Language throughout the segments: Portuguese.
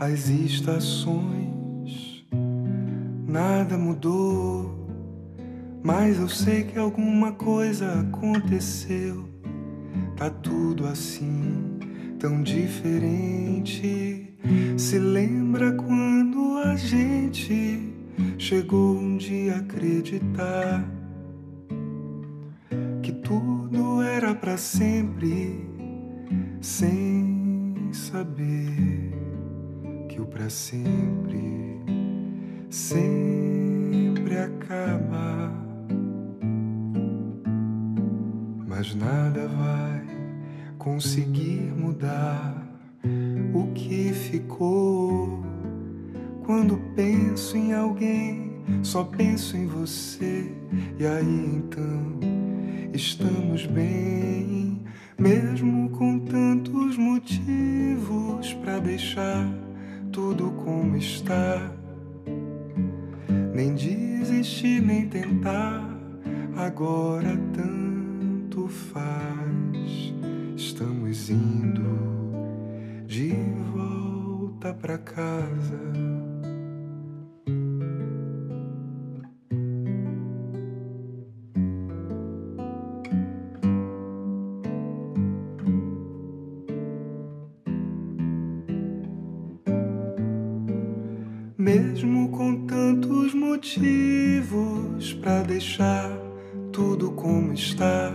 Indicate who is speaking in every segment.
Speaker 1: as estações, nada mudou, mas eu sei que alguma coisa aconteceu. Tá tudo assim, tão diferente. Se lembra quando a gente chegou um dia a acreditar que tudo era pra sempre, sem saber que o pra sempre sempre acaba. Mas nada vai conseguir mudar o que ficou. Quando penso em alguém, só penso em você. E aí então estamos bem, mesmo com tantos motivos pra deixar tudo como está. Nem desistir, nem tentar, agora tanto faz. Estamos indo de volta pra casa. Mesmo com tantos motivos pra deixar tudo como está,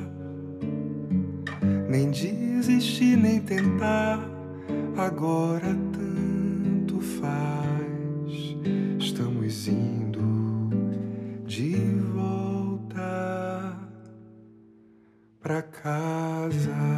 Speaker 1: nem desistir, nem tentar, agora tanto faz. Estamos indo de volta pra casa.